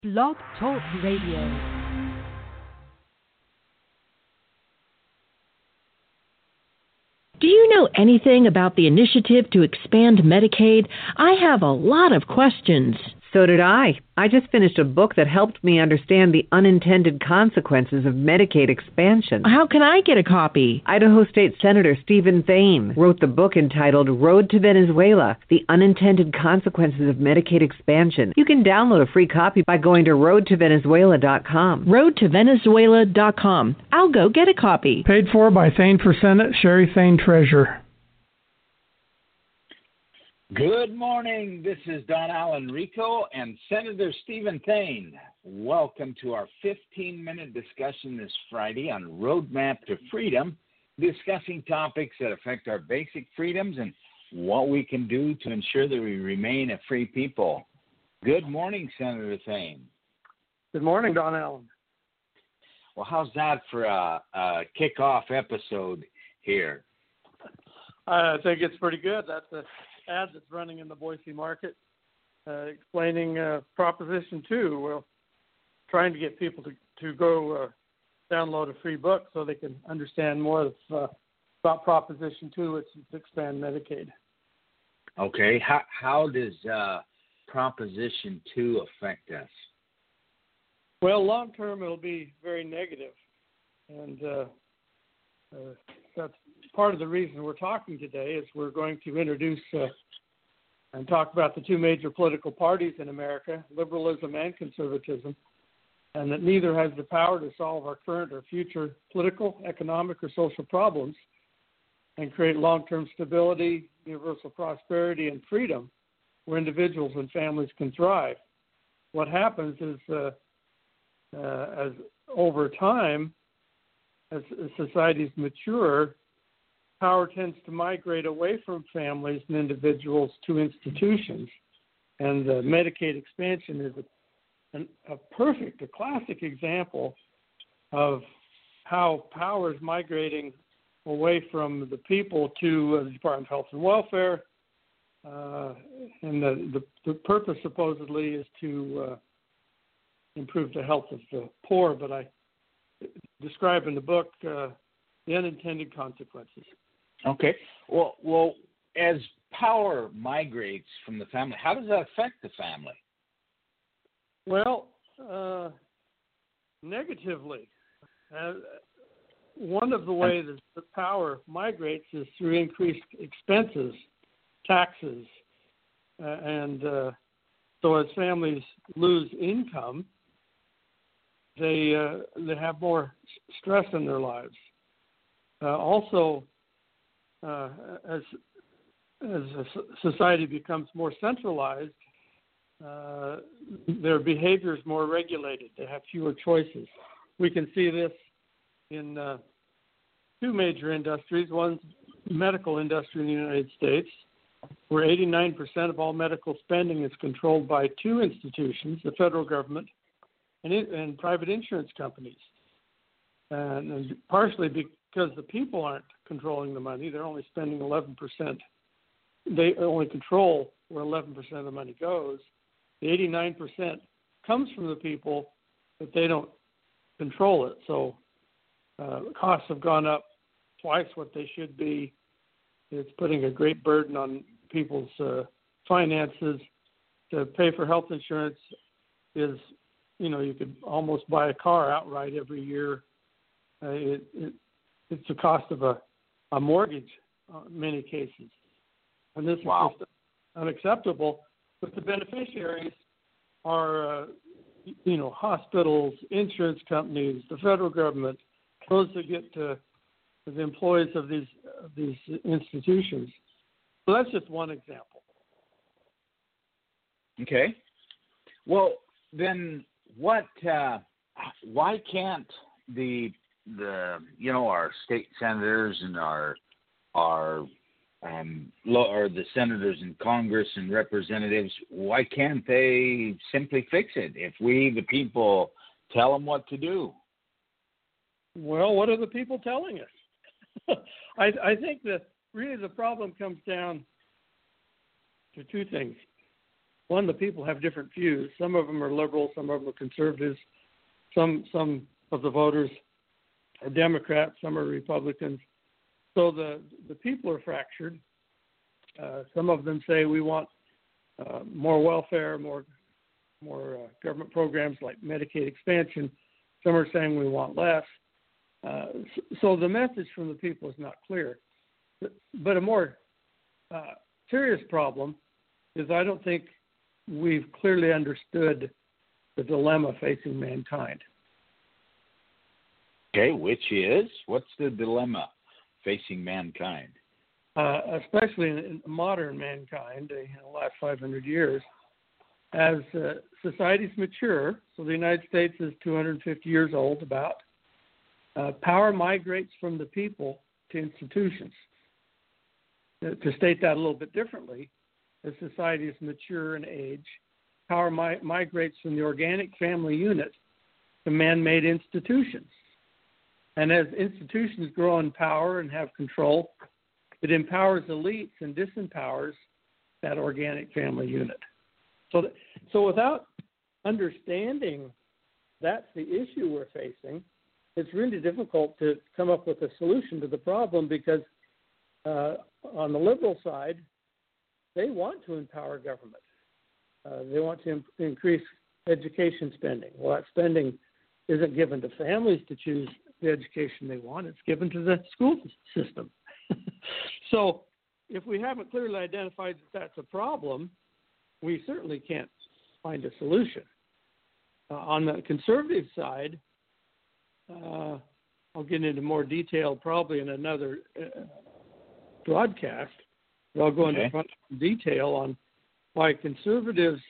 Blog Talk Radio. Do you know anything about the initiative to expand Medicaid? I have a lot of questions. So did I. I just finished a book that helped me understand the unintended consequences of Medicaid expansion. How can I get a copy? Idaho State Senator Stephen Thane wrote the book entitled Road to Venezuela, The Unintended Consequences of Medicaid Expansion. You can download a free copy by going to roadtovenezuela.com. Roadtovenezuela.com. I'll go get a copy. Paid for by Thane for Senate, Sherry Thane Treasurer. Good morning. This is Don Allen Rico and Senator Stephen Thane. Welcome to our 15-minute discussion this Friday on Roadmap to Freedom, discussing topics that affect our basic freedoms and what we can do to ensure that we remain a free people. Good morning, Senator Thane. Good morning, Don Allen. Well, how's that for a kickoff episode here? I think it's pretty good. That's the ad that's running in the Boise market explaining Proposition 2. We're trying to get people to go download a free book so they can understand more about Proposition 2, which is to expand Medicaid. Okay. How does Proposition 2 affect us? Well, long term, it'll be very negative. And that's part of the reason we're talking today is we're going to introduce and talk about the two major political parties in America, liberalism and conservatism, and that neither has the power to solve our current or future political, economic, or social problems and create long-term stability, universal prosperity, and freedom where individuals and families can thrive. What happens is as over time, as societies mature, power tends to migrate away from families and individuals to institutions. And Medicaid expansion is a classic example of how power is migrating away from the people to the Department of Health and Welfare. And the purpose supposedly is to improve the health of the poor, but I describe in the book the unintended consequences. Okay. Well, as power migrates from the family, how does that affect the family? Well, negatively. One of the ways that the power migrates is through increased expenses, taxes, and so as families lose income, they have more stress in their lives. Also, as a society becomes more centralized, their behavior is more regulated. They have fewer choices. We can see this in two major industries. One's the medical industry in the United States, where 89% of all medical spending is controlled by two institutions, the federal government and private insurance companies. And partially because the people aren't controlling the money, they're only spending 11%. They only control where 11% of the money goes. The 89% comes from the people, but they don't control it. So costs have gone up twice what they should be. It's putting a great burden on people's finances. To pay for health insurance is, you could almost buy a car outright every year. It's the cost of a mortgage in many cases. And this is just unacceptable. But the beneficiaries are, hospitals, insurance companies, the federal government, those that get the employees of these institutions. So that's just one example. Okay. Well, then what? Why can't our state senators and our or the senators in Congress and representatives, why can't they simply fix it if we, the people, tell them what to do? Well, what are the people telling us? I think that really the problem comes down to two things. the people have different views. Some of them are liberal, some of them are conservatives. Some of the voters are Democrats, some are Republicans. So the people are fractured. Some of them say we want more welfare, more government programs like Medicaid expansion. Some are saying we want less. So the message from the people is not clear. But a more serious problem is I don't think we've clearly understood the dilemma facing mankind. Okay, which is? What's the dilemma facing mankind? Especially in modern mankind, in the last 500 years, as societies mature, so the United States is 250 years old about, power migrates from the people to institutions. To state that a little bit differently, as societies mature and age, power migrates from the organic family unit to man-made institutions. And as institutions grow in power and have control, it empowers elites and disempowers that organic family unit. So without understanding that's the issue we're facing, it's really difficult to come up with a solution to the problem because on the liberal side, they want to empower government. They want to increase education spending. Well, that spending isn't given to families to choose the education they want. It's given to the school system. So if we haven't clearly identified that that's a problem, we certainly can't find a solution. On the conservative side, I'll get into more detail probably in another broadcast. But I'll go into detail on why conservatives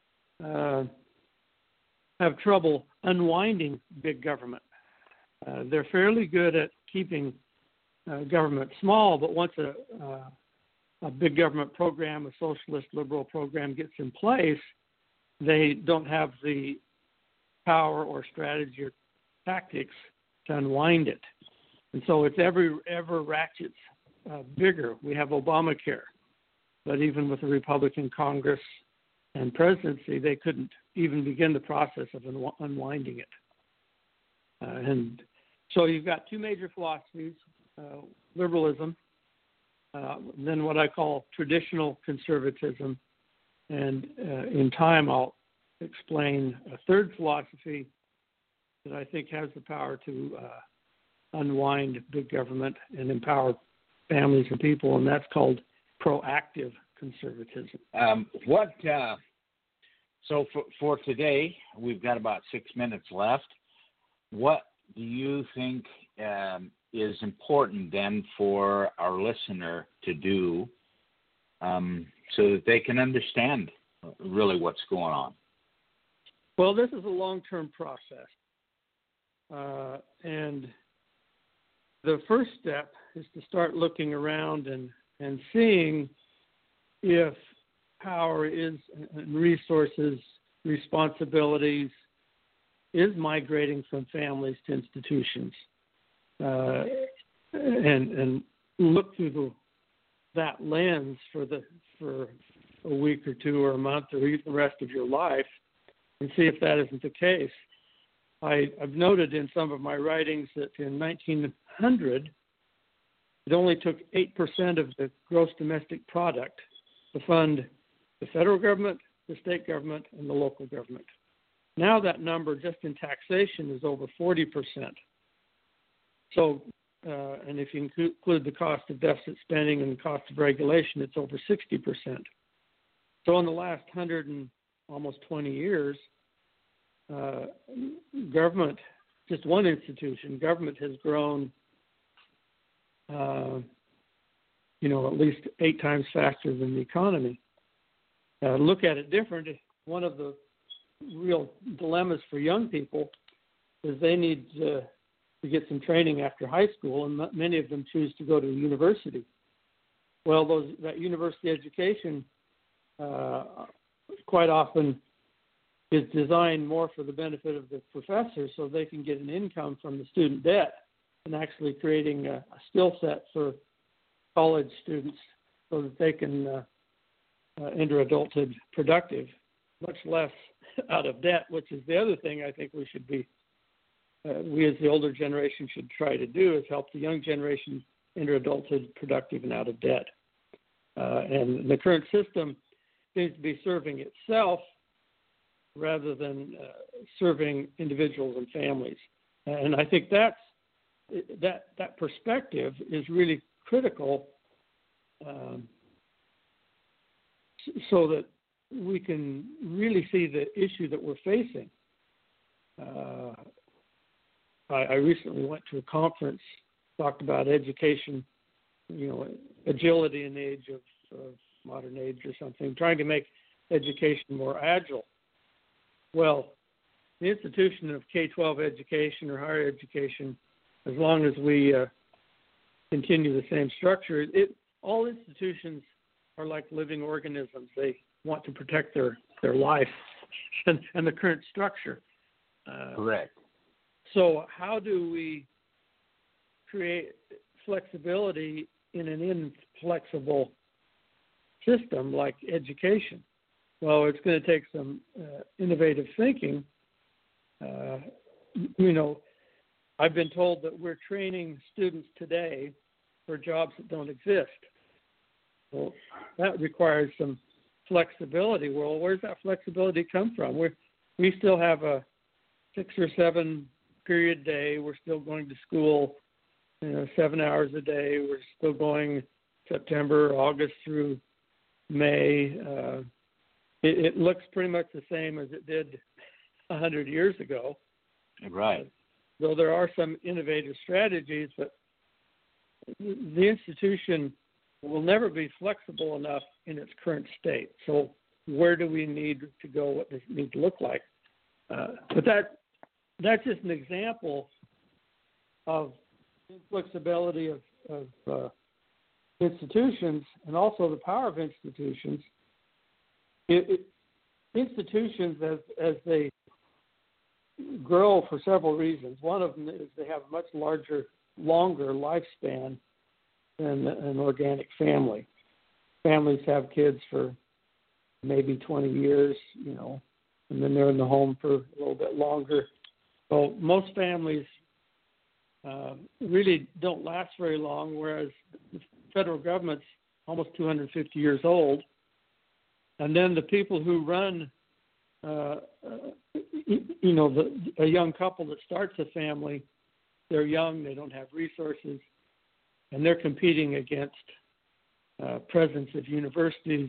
have trouble unwinding big government. They're fairly good at keeping government small, but once a big government program, a socialist liberal program gets in place, they don't have the power or strategy or tactics to unwind it. And so it's ever ratchets bigger. We have Obamacare, but even with a Republican Congress and presidency, they couldn't even begin the process of unwinding it. And so you've got two major philosophies, liberalism, then what I call traditional conservatism, and in time I'll explain a third philosophy that I think has the power to unwind big government and empower families and people, and that's called proactive conservatism. So for today, we've got about 6 minutes left. What do you think is important then for our listener to do so that they can understand really what's going on? Well, this is a long-term process. And the first step is to start looking around and seeing if power is and resources, responsibilities is migrating from families to institutions, and look through that lens for a week or two or a month or even the rest of your life, and see if that isn't the case. I've noted in some of my writings that in 1900, it only took 8% of the gross domestic product to fund the federal government, the state government, and the local government. Now that number just in taxation is over 40%. So, and if you include the cost of deficit spending and the cost of regulation, it's over 60%. So in the last 100 and almost 20 years, government, just one institution, government has grown, at least 8 times faster than the economy. Look at it different. One of the real dilemmas for young people is they need to get some training after high school, and many of them choose to go to university. Well, that university education quite often is designed more for the benefit of the professors so they can get an income from the student debt and actually creating a skill set for college students so that they can enter adulthood productive, much less out of debt, which is the other thing I think we should be, we as the older generation should try to do, is help the young generation enter adulthood productive and out of debt. And the current system seems to be serving itself rather than serving individuals and families. And I think that perspective is really critical, so that we can really see the issue that we're facing. I recently went to a conference, talked about education, agility in the age of modern age or something, trying to make education more agile. Well, the institution of K-12 education or higher education, as long as we continue the same structure, all institutions are like living organisms. They want to protect their life and the current structure. Correct. So how do we create flexibility in an inflexible system like education? Well, it's going to take some innovative thinking. I've been told that we're training students today for jobs that don't exist. Well, that requires some flexibility. Well, where's that flexibility come from? We still have a 6 or 7 period day. We're still going to school, 7 hours a day. We're still going September, August through May. It looks pretty much the same as it did 100 years ago. Right. Though there are some innovative strategies, but the institution will never be flexible enough in its current state. So where do we need to go? What does it need to look like? But that's just an example of inflexibility of institutions, and also the power of institutions. Institutions, as they grow for several reasons. One of them is they have a much longer lifespan than an organic family. Families have kids for maybe 20 years, and then they're in the home for a little bit longer. So most families really don't last very long, whereas the federal government's almost 250 years old. And then the people who run, a young couple that starts a family, they're young, they don't have resources, and they're competing against presidents of universities,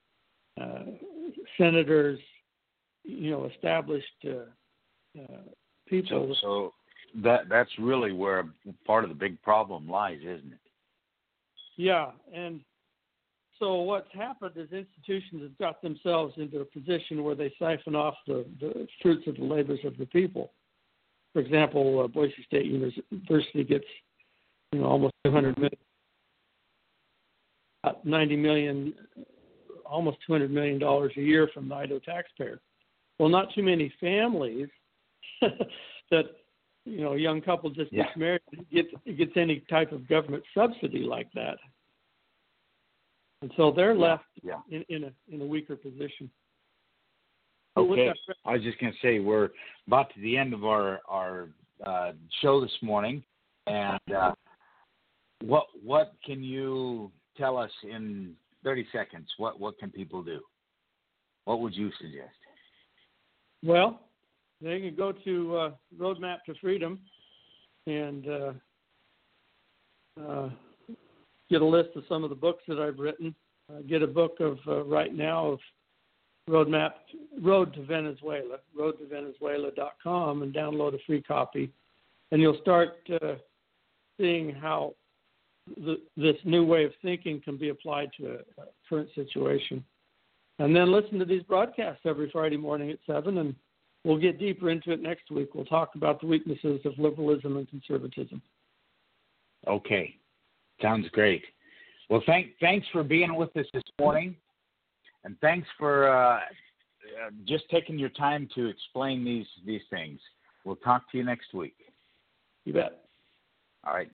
senators, established people. So that's really where part of the big problem lies, isn't it? Yeah, and so what's happened is institutions have got themselves into a position where they siphon off the fruits of the labors of the people. For example, Boise State University gets, almost $200 million, 90 million, almost $200 million a year from the Idaho taxpayer. Well, not too many families that, a young couple just gets married gets any type of government subsidy like that. And so they're left in a weaker position. Okay. I was just going to say we're about to the end of our show this morning, and what can you tell us in 30 seconds? What can people do? What would you suggest? Well, they can go to Roadmap to Freedom and get a list of some of the books that I've written. Get a book of right now of Road to Venezuela, roadtovenezuela.com, and download a free copy. And you'll start seeing how this new way of thinking can be applied to a current situation. And then listen to these broadcasts every Friday morning at 7, and we'll get deeper into it next week. We'll talk about the weaknesses of liberalism and conservatism. Okay. Sounds great. Well, thanks for being with us this morning, and thanks for just taking your time to explain these things. We'll talk to you next week. You bet. All right.